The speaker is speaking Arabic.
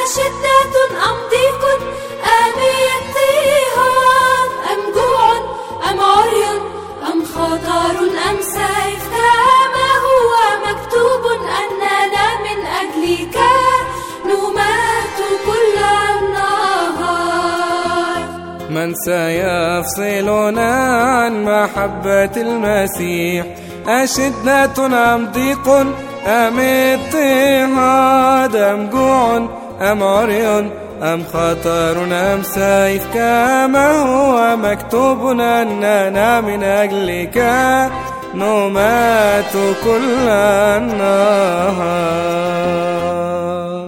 أشدة أم ضيق أم اضطهاد أم جوع أم عري أم خطر أم سيف كما هو مكتوب أننا من أجلك نمات كل النهار. من سيفصلنا عن محبة المسيح؟ أشدة أم ضيق أم اضطهاد أم جوع أم عري أم خطر أم سيف كما هو مكتوب أننا من أجلك نمات كل النهار.